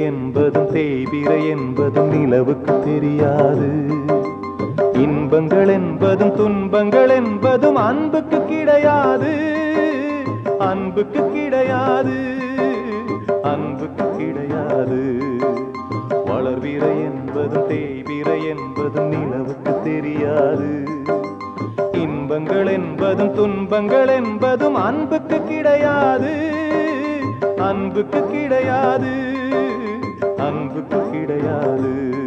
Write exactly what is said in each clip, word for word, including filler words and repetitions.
என்பதும் தேய்பிறை என்பதும் நிலவுக்கு தெரியாது. இன்பங்கள் என்பதும் துன்பங்கள் என்பதும் அன்புக்கு கிடையாது. அன்புக்கு கிடையாது. அன்புக்கு கிடையாது. வளர்பிறை என்பதும் தேய்பிறை என்பதும் நிலவுக்கு தெரியாது. இன்பங்கள் என்பதும் துன்பங்கள் என்பதும் அன்புக்கு கிடையாது. அன்புக்கு கிடையாது. அன்புக்கு கிடையாது.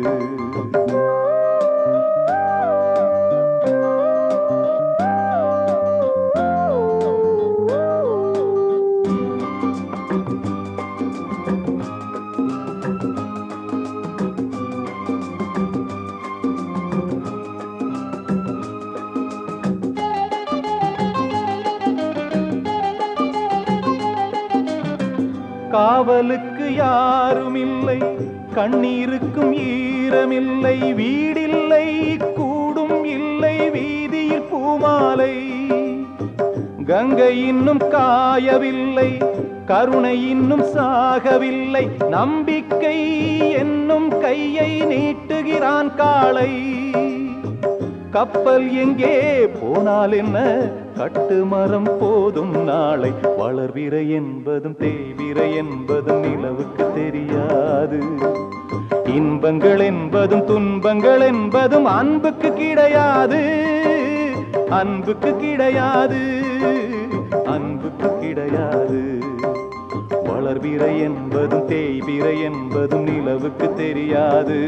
காவலுக்கு யாருமில்லை, கண்ணீருக்கும் ஈரமில்லை, வீடில்லை கூடும் இல்லை, வீதியில் பூமாலை. கங்கை இன்னும் காயவில்லை, கருணை இன்னும் சாகவில்லை, நம்பிக்கை என்னும் கையை நீட்டுகிறான் காளை. கப்பல் எங்கே போனால் என்ன, கட்டுமரம் போதும் நாளை. வளர்பிறை என்பதும் தேய்பிறை என்பதும் நிலவுக்கு தெரியாது. இன்பங்கள் என்பதும் துன்பங்கள் என்பதும் அன்புக்கு கிடையாது. அன்புக்கு கிடையாது. அன்புக்கு கிடையாது. வளர்பிறை என்பதும் தேய்பிறை என்பதும் நிலவுக்கு தெரியாது.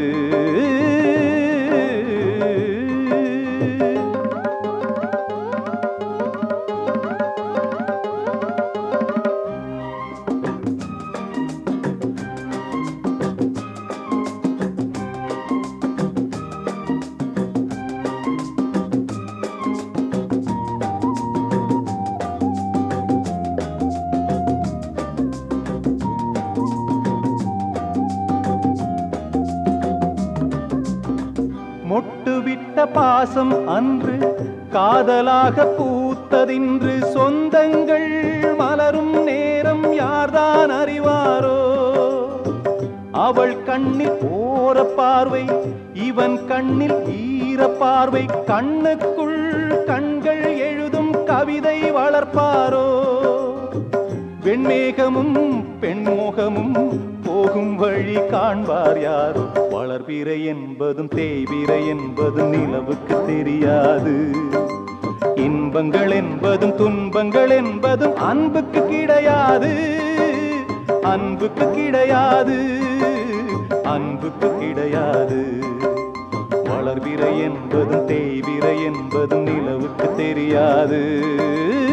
மொட்டுவிட்ட பாசம் அன்று காதலாக பூத்ததின்று. சொந்தங்கள் மலரும் நேரம் யார்தான் அறிவாரோ. அவள் கண்ணில் ஓர பார்வை, இவன் கண்ணில் ஈர பார்வை. கண்ணுக்குள் கண்கள் எழுதும் கவிதை வளர்ப்பாரோ. வெண்மேகமும் பெண்முகமும் போகும் வழி காண்பார் யாரோ. வளர்பிறை என்பதும் தேய்பிறை என்பதும் நிலவுக்கு தெரியாது. இன்பங்கள் என்பதும் துன்பங்கள் என்பதும் அன்புக்கு கிடையாது. அன்புக்கு கிடையாது. அன்புக்கு கிடையாது. வளர்பிறை என்பதும் தேய்பிறை என்பதும் நிலவுக்கு தெரியாது.